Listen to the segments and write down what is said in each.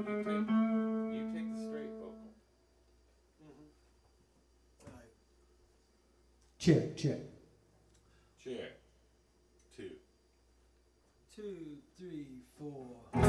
You take the straight vocal. Right. Check, check. Check. 2. 2, 3, 4.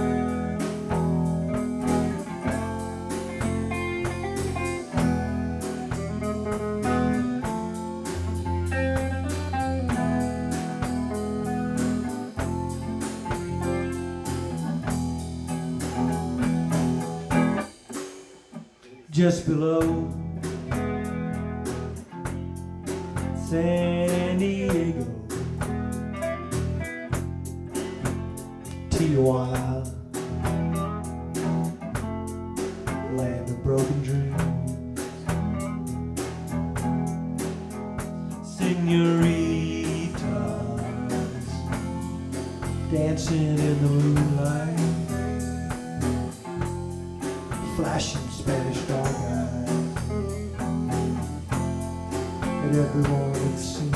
Just below San Diego, Tijuana, land of broken dreams. Senoritas dancing in the moonlight, flashing Spanish dog eyes at everyone it seems.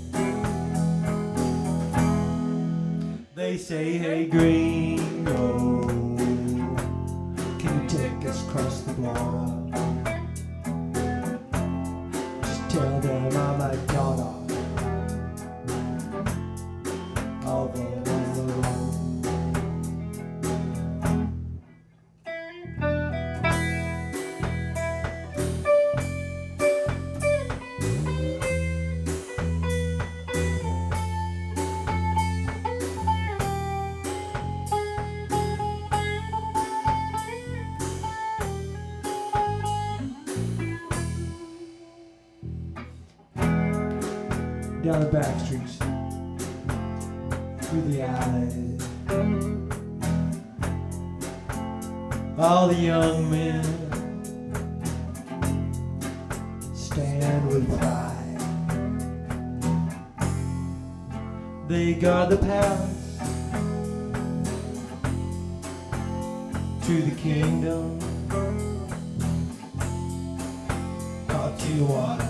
They say, hey gringo, can you take us across the border? Just tell them I'm a daughter of a woman. Down the back streets, through the alleys, all the young men stand with pride. They guard the paths to the kingdom of Tijuana.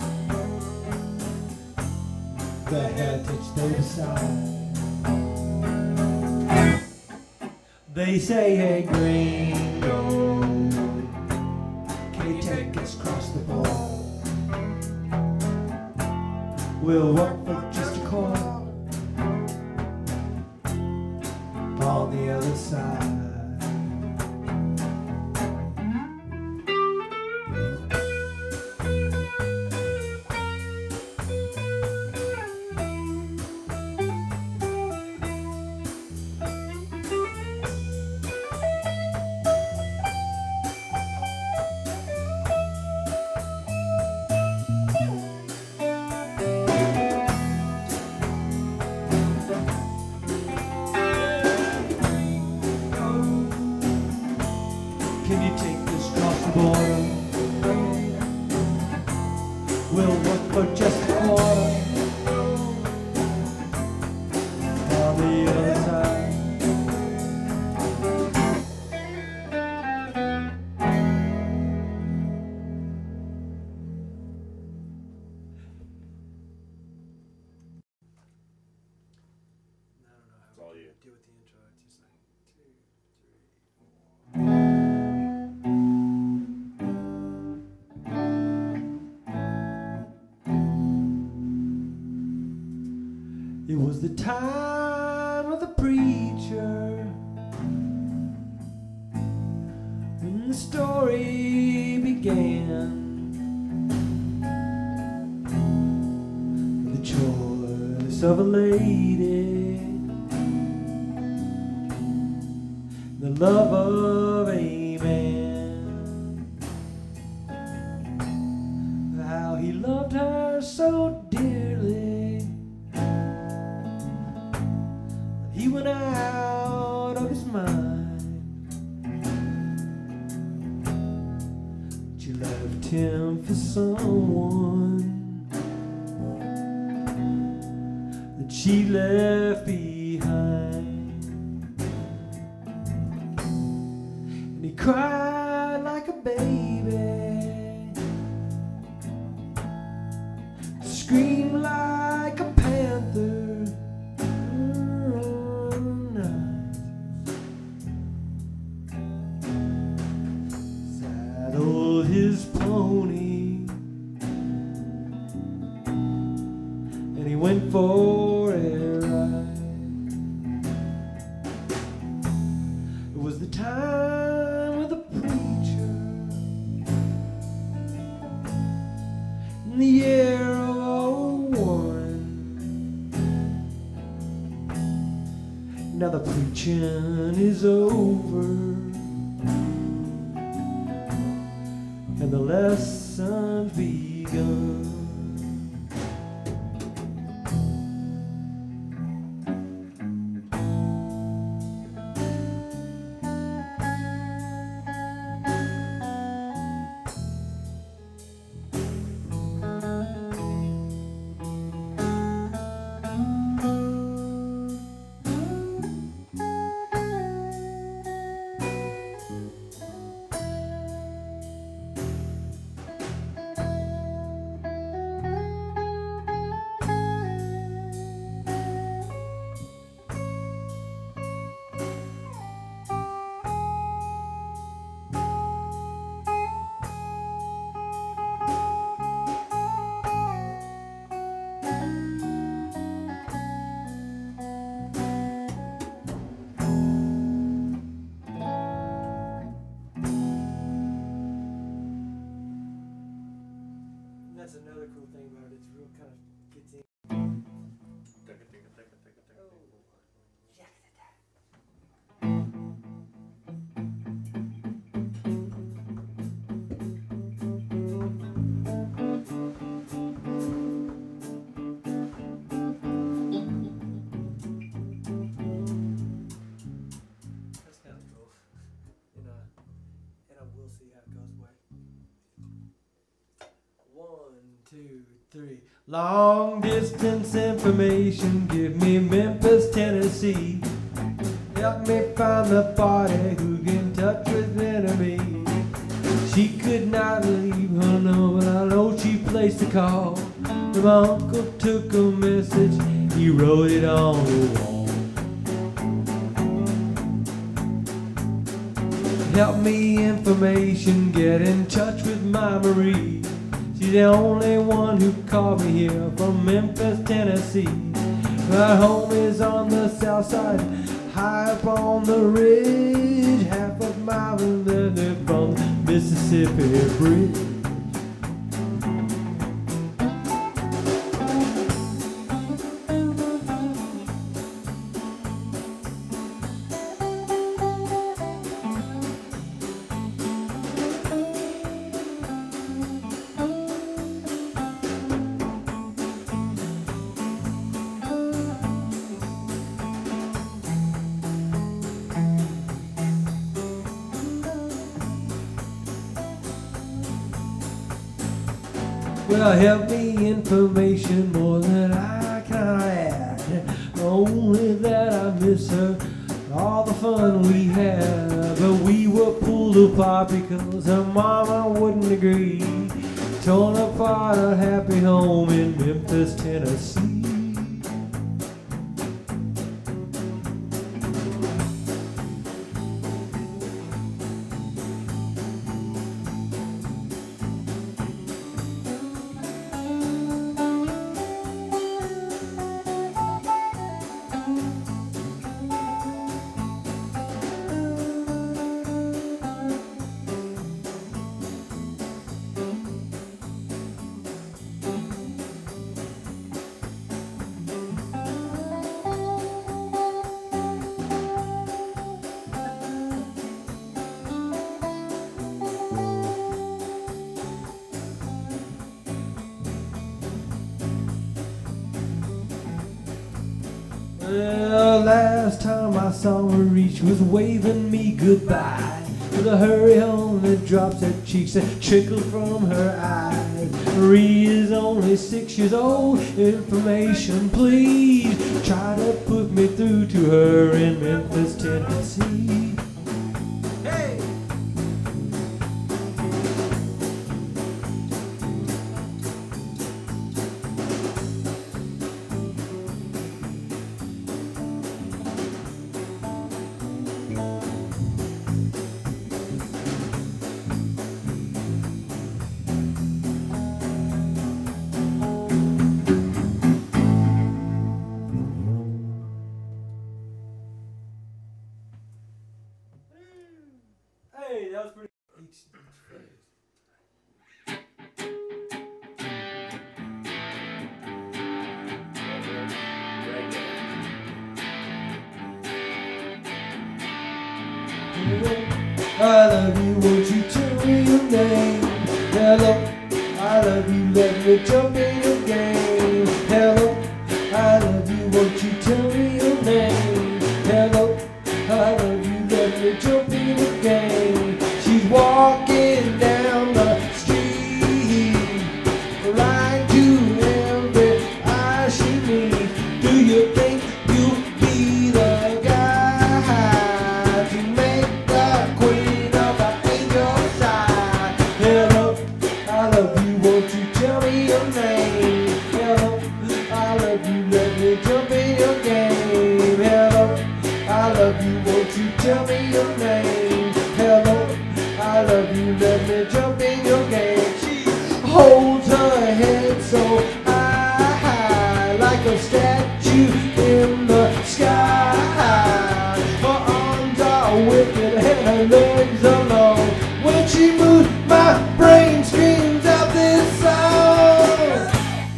The heritage they decide. They say, hey gringo, can you take us across the border? We'll walk for just a corner on the other side. Can you take us across the border? We'll work for just a quarter on the other side. I don't know how That's all you. deal with the intro. It's just like 2, 3, 4. It was the time of the preacher when the story began. The choice of a lady, the love of a man. How he loved her so dearly, he went out of his mind. She left him for someone that she left behind. And he cried like a baby, screamed like a panther. his pony, and he went for a ride. It was the time of the preacher in the year of '01. Now the preaching is over and the lesson's begun. That's another cool thing about it. It's real kind of gets in. That's kind of cool. And I will see how it goes away. 1, 2, 3. Long distance information, give me Memphis, Tennessee. Help me find the party who can touch with enemy. She could not leave her number, but I know she placed a call. And my uncle took a message, he wrote it on the wall. Help me information, get in touch with my Marie. She's the only one who called me here from Memphis, Tennessee. Her home is on the south side, high up on the ridge, half a mile from the Mississippi Bridge. Well, help me information more than I can add. Only that I miss her, all the fun we had. But we were pulled apart because her mama wouldn't agree. Torn apart a happy home in Memphis, Tennessee. Well, last time I saw her, she was waving me goodbye with a hurry home that drops her cheeks that trickle from her eyes. Marie is only 6 years old. Information, please. Try to put me through to her in Memphis, Tennessee. Hey! Hey, that was pretty. Each phrase. I love you, won't you tell me your name? Hello, I love you, let me jump in your game. Hello, I love you, won't you tell me your name? Hello, I love you, let me jump in your game. She's walking down the street, right to every eye she meets. Do you think you'll be the guy to make the queen of the angel side? Hello, I love you, won't you tell me your name? Hello, I love you, let me jump in your game. Hello, I love you, won't you tell me your name? Hello, I love you, let me jump in your game. She holds her head so high, like a statue in the sky. Her arms are wicked and her legs are long. When she moves, my brain screams out this song.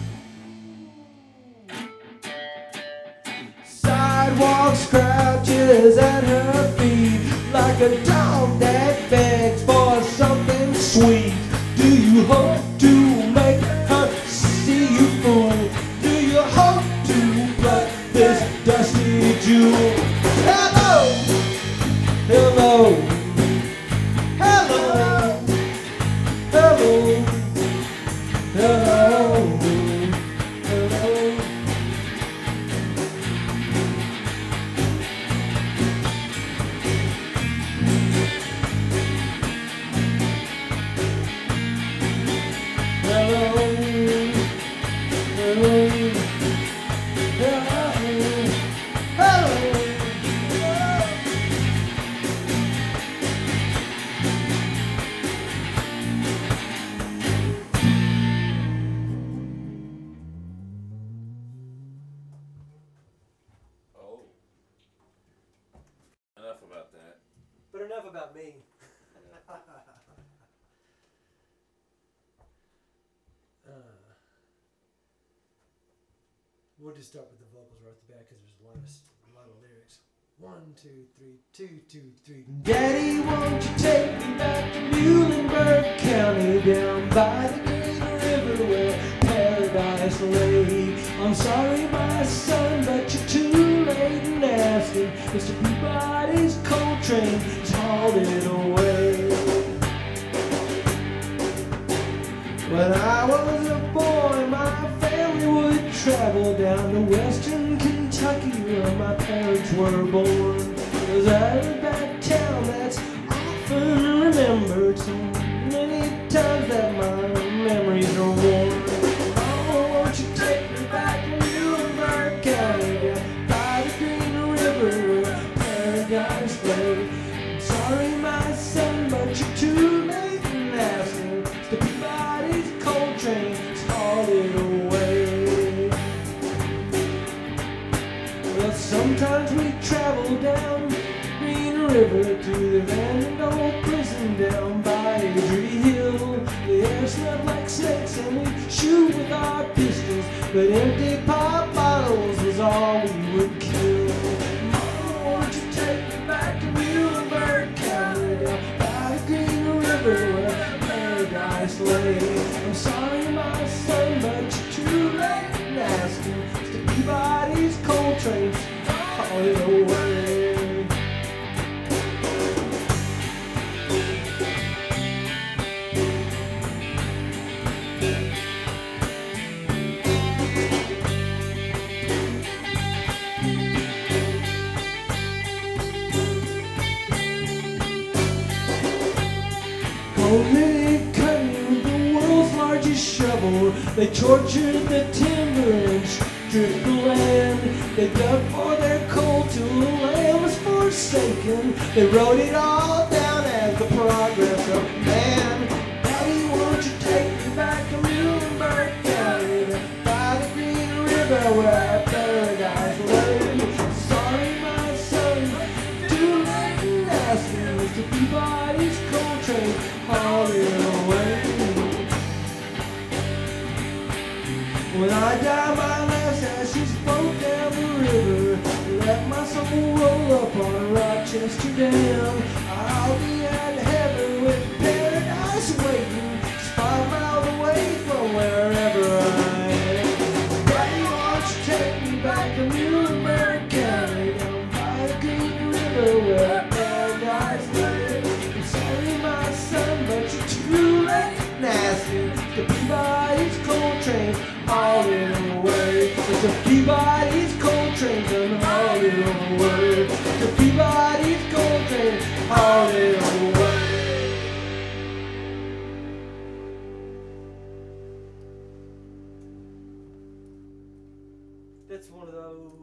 Sidewalk crouches at her feet, like a dog that begs for something sweet. Do you hope to make her see you fool? Do you hope to pluck this dusty jewel? Hello, hello, hello, hello, hello, hello. Oh. Enough about that. But enough about me. We'll just start with the vocals right off the bat because there's a lot of lyrics. 1, 2, 3, 2, 2, 3. Daddy, won't you take me back to Muhlenberg County, down by the Green River where paradise lay? I'm sorry, my son, but you're too late in asking. Mr. Peabody's coal train is hauled it away. When I was a boy, my family would travel down to western Kentucky where my parents were born. It was out of that town that's often remembered so many times that my memories are worn. Oh, won't you take me back to Muhlenberg County, down by the Green River where paradise lay? I'm sorry, my son, but you're too late in asking. The Peabody's coal train's hauled it away. Well, sometimes we travel down Green River to the Vanderbilt prison down by Adrie Hill. The air smelled like snakes and we shoot with our pistols, but empty pop bottles was all we would kill. Mama, won't you take me back to Muhlenberg County, down by the Green River where paradise lay? I'm sorry, my son, but you're too late in asking. Mr. Peabody's coal train's hauled it away. Only cutting with the world's largest shovel. They tortured the timber and stripped the land. They dug for their coal till the land was forsaken. They wrote it all down as the progress of man. Daddy, won't you take me back to Muhlenberg County, by the Green River where paradise lay? Sorry, my son, too late in asking. Mr. the Peabody's coal train hauling away. When I die, my last ashes float down the river. Let my soul roll up on Rochester Dam. I'll be at heaven with paradise waiting, just 5 miles away from wherever I am. Daddy, won't you take me back to Muhlenberg County, down by the Good River where paradise lives? I'm sorry, my son, but you're too late nasty. The Peabody's coal train hauling away. It's the Peabody's coal train done hauling away. The Peabody's coal train hauling away. That's one of those.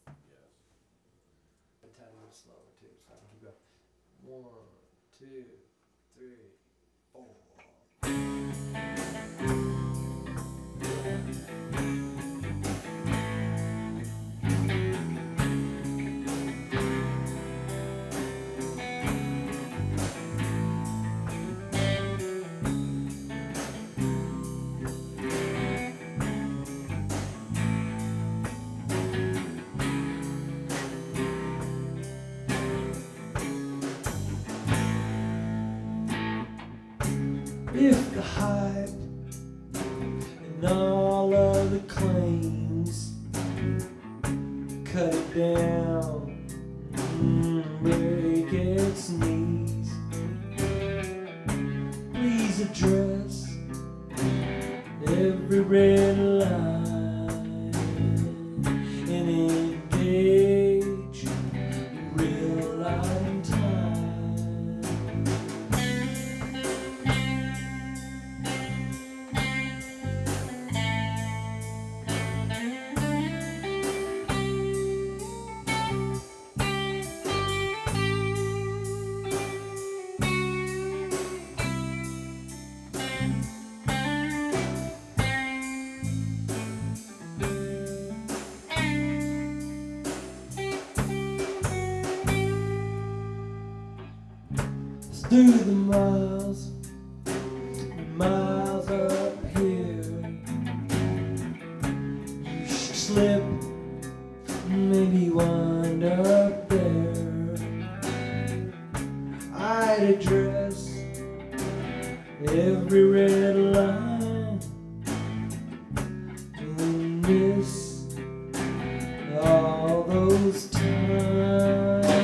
A tiny bit slower too, so I can keep going. 1, 2, 3, 4. If the hype and all of the claims cut it down, break its knees, please address every red line and engage real line time. Through the miles and miles up here, you should slip, maybe wind up there. I'd address every red line and miss all those times.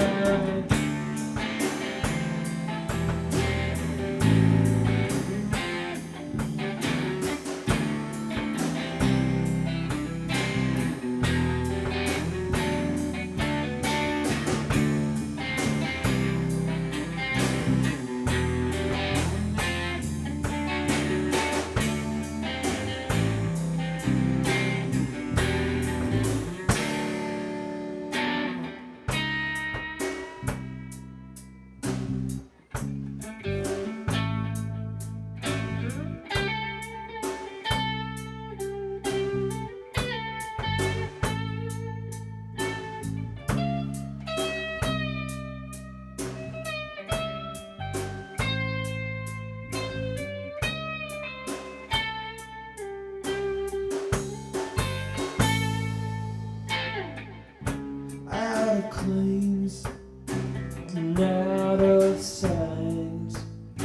Out of claims and out of signs,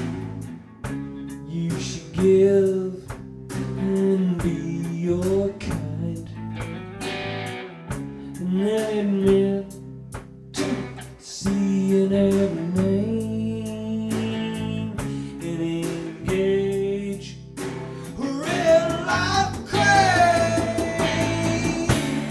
you should give and be your kind, and then admit to seeing every name and engage real life crane.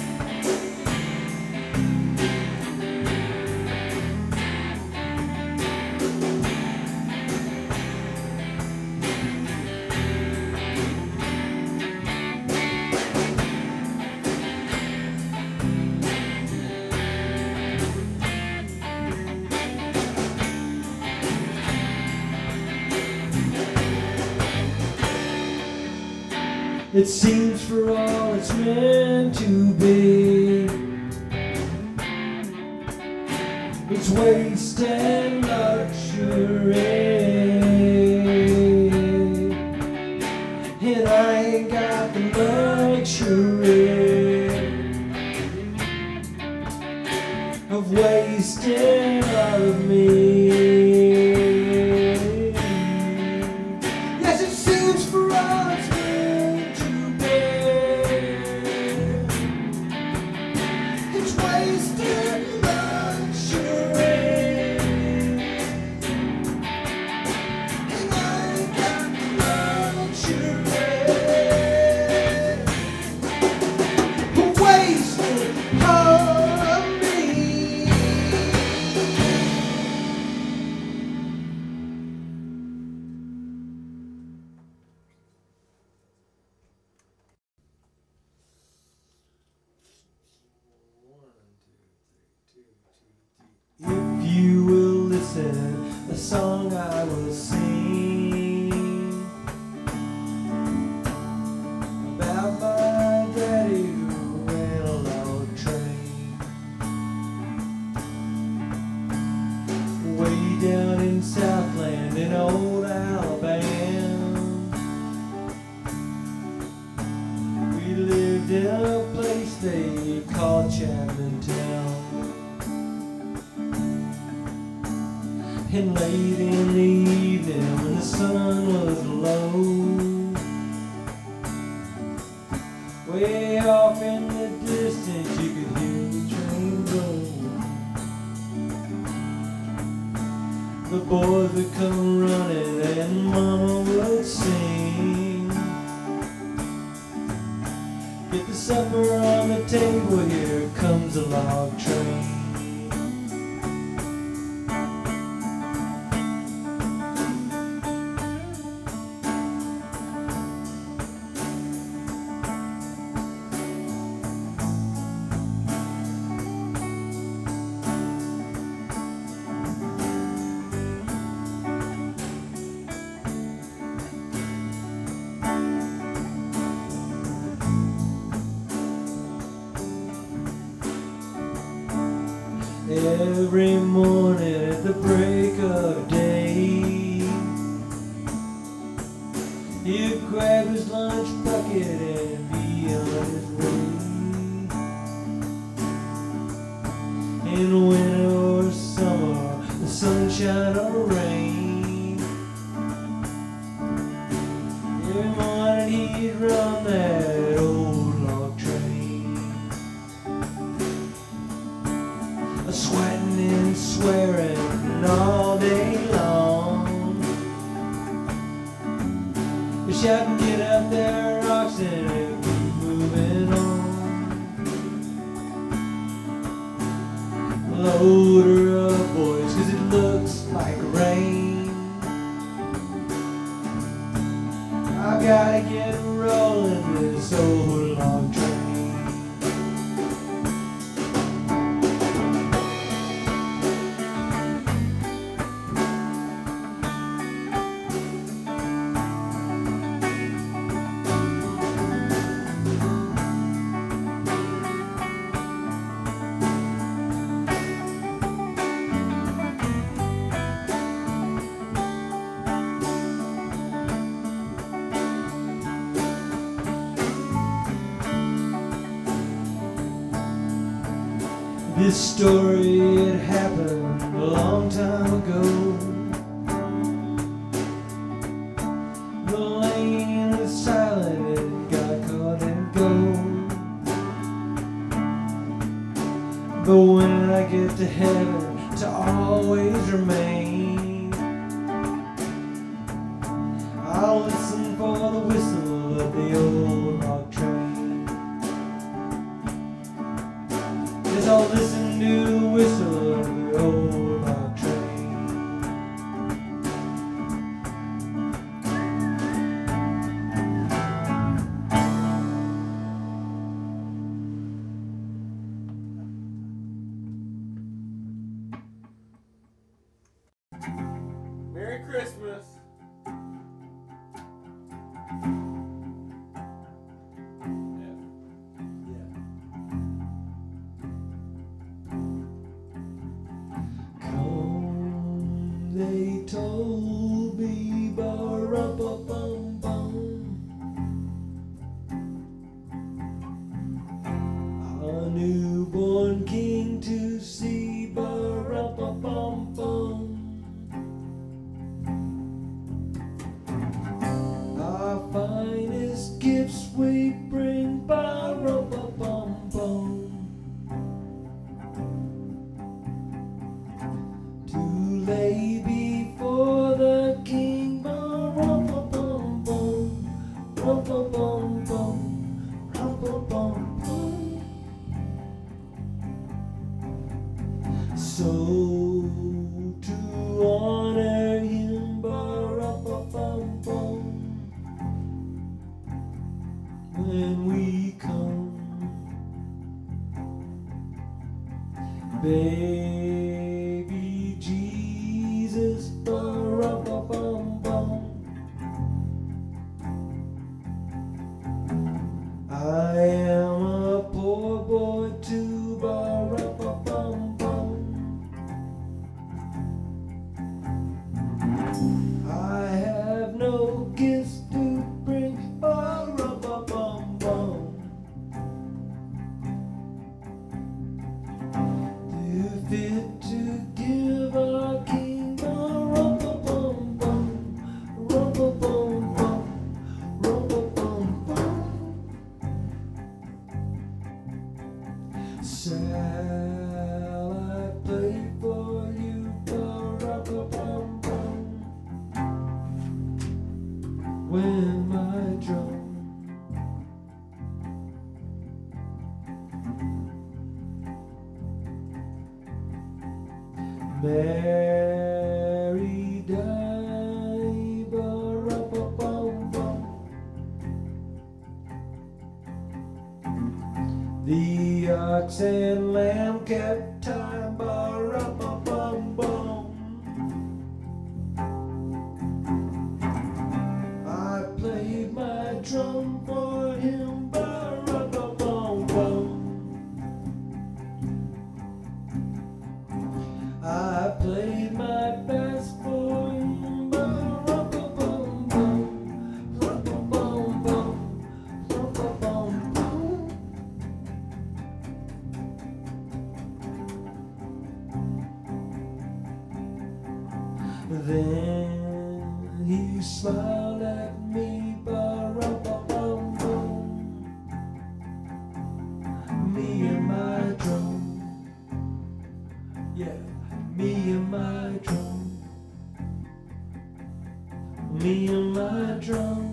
It seems for all it's meant to be, it's waste and luxury. and I ain't got the luxury of wasting all of me. Yes, it seems for all it's meant to bear, it's wasted luxury. And I ain't got the luxury of wasting all of me. If you will listen, the song I will sing about my daddy who ran a log train way down in Southland in old Alabama. We lived in a place they called Chapman Town. And late in the evening when the sun was low, way off in the distance you could hear the train blow. The boys would come running and Mama would sing, get the supper on the table, here comes a log train. Every morning at the break of day, he'd grab his lunch bucket and be on his way. In winter or summer, the sunshine or rain, every morning he'd run that old log train, sweating and swearing all day long. Wish I could get up there, rocks and keep moving on. Load her up, boys, 'cause it looks like rain. I gotta get rolling this old log train. This story, it happened a long time ago. The lane was silent, it got caught and go. But when I get to heaven to always remain, I'll listen for the whistle of the old log train. Yes, I'll listen to the whistle of the old log train. Merry Christmas. Come, they told me ba-rum-ba-bum-bum. A newborn king to see ba-rum-ba-bum-bum. Our finest gifts we bring ba-rum-ba-bum-bum. To lay before the king ba-rum-ba-bum-bum. Rum-ba-bum-bum. Rum-ba-bum-bum. So to honor him ba-rum-ba-bum-bum, when we come, baby Jesus ba-rum-ba-bum-bum. I am a poor boy too ba-rum-ba-bum-bum. I have no gifts to bring ba-rum-ba-bum-bum. Too fit to give our king ba-rum-ba-bum-bum. Rum-ba-bum-bum. Rum-ba-bum-bum. Shall I play for you ba-rum-ba-bum-bum? When my drum Mary died ba-rum-ba-bum-bum. The ox and lamb kept time ba-rum-ba-bum-bum. I played my drum for him ba-rum-ba-bum-bum. I played my best for him ba-rum-ba-bum-bum. Rum-ba-bum-bum. Rum-ba-bum-bum. Then he smiled at me ba-rum-ba-bum-bum. Me and my drum. Yeah, me and my drum. Me and my drum.